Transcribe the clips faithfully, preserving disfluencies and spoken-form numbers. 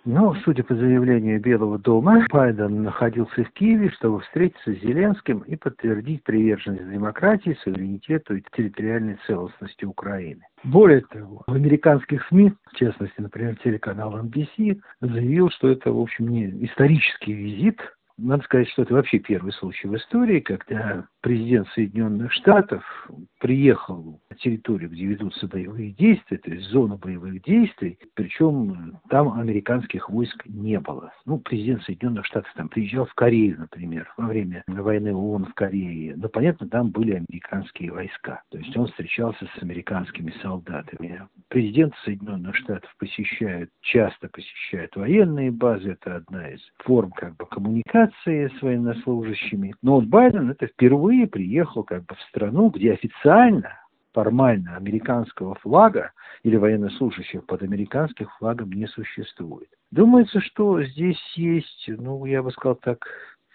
Но, судя по заявлению Белого дома, Байден находился в Киеве, чтобы встретиться с Зеленским и подтвердить приверженность демократии, суверенитету и территориальной целостности Украины. Более того, в американских СМИ, в частности, например, телеканал эн би си, заявил, что это, в общем, не исторический визит. Надо сказать, что это вообще первый случай в истории, когда президент Соединенных Штатов приехал на территорию, где ведутся боевые действия, то есть зону боевых действий, причем там американских войск не было. Ну, президент Соединенных Штатов там приезжал в Корею, например, во время войны ООН в Корее, но, понятно, там были американские войска, то есть он встречался с американскими солдатами. Президент Соединенных Штатов посещает, часто посещает военные базы, это одна из форм как бы коммуникации с военнослужащими. Но вот Байден это впервые приехал как бы в страну, где официально, формально американского флага или военнослужащих под американским флагом не существует. Думается, что здесь есть, ну, я бы сказал так,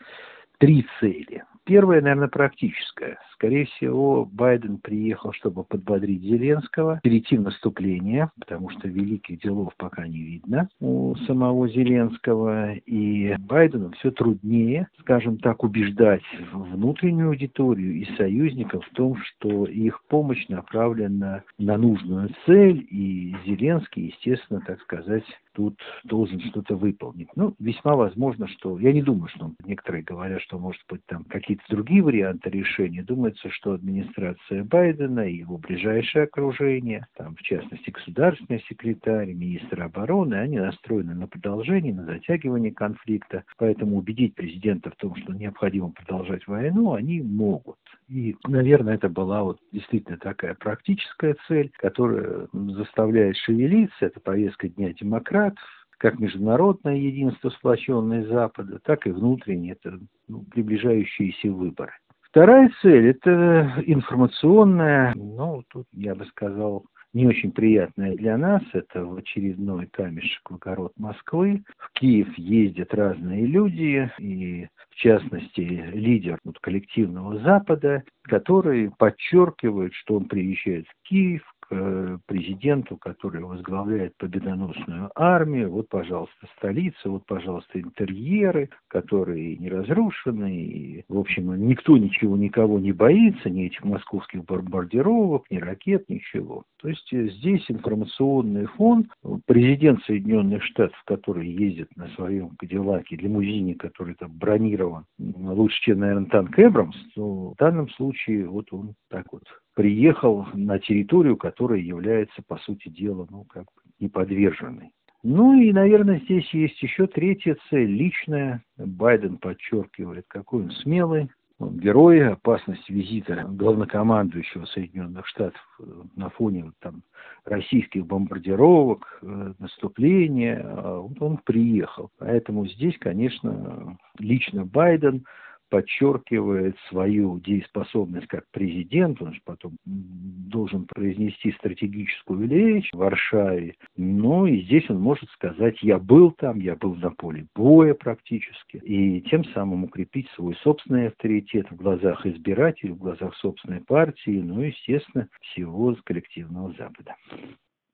три цели. Первая, наверное, практическая. Скорее всего, Байден приехал, чтобы подбодрить Зеленского, перейти в наступление, потому что великих делов пока не видно у самого Зеленского. И Байдену все труднее, скажем так, убеждать внутреннюю аудиторию и союзников в том, что их помощь направлена на нужную цель, и Зеленский, естественно, так сказать, тут должен что-то выполнить. Ну, весьма возможно, что... Я не думаю, что некоторые говорят, что, может быть, там какие-то другие варианты решения. Думается, что администрация Байдена и его ближайшее окружение, там, в частности, государственный секретарь, министр обороны, они настроены на продолжение, на затягивание конфликта. Поэтому убедить президента в том, что необходимо продолжать войну, они могут. И, наверное, это была вот действительно такая практическая цель, которая заставляет шевелиться. Это повестка Дня демократов, как международное единство, сплоченное Запада, так и внутреннее, это ну, приближающиеся выборы. Вторая цель – это информационная, ну, тут, я бы сказал, не очень приятная для нас. Это в очередной камешек в огород Москвы. В Киев ездят разные люди, и в частности лидер вот, коллективного Запада, который подчеркивает, что он приезжает в Киев, президенту, который возглавляет победоносную армию. Вот, пожалуйста, столица, вот, пожалуйста, интерьеры, которые не разрушены. И, в общем, никто ничего никого не боится, ни этих московских бомбардировок, ни ракет, ничего. То есть здесь информационный фон. Президент Соединенных Штатов, который ездит на своем Кадиллаке, лимузине, который там бронирован лучше, чем, наверное, танк Эбрамс, то в данном случае вот он так вот приехал на территорию, которая является, по сути дела, ну, как бы неподверженной. Ну и, наверное, здесь есть еще третья цель, личная. Байден подчеркивает, какой он смелый, он герой, опасность визита главнокомандующего Соединенных Штатов на фоне вот, там, российских бомбардировок, наступления, вот он приехал. Поэтому здесь, конечно, лично Байден подчеркивает свою дееспособность как президент, он же потом должен произнести стратегическую речь в Варшаве, но и здесь он может сказать, я был там, я был на поле боя практически, и тем самым укрепить свой собственный авторитет в глазах избирателей, в глазах собственной партии, ну и, естественно, всего коллективного Запада.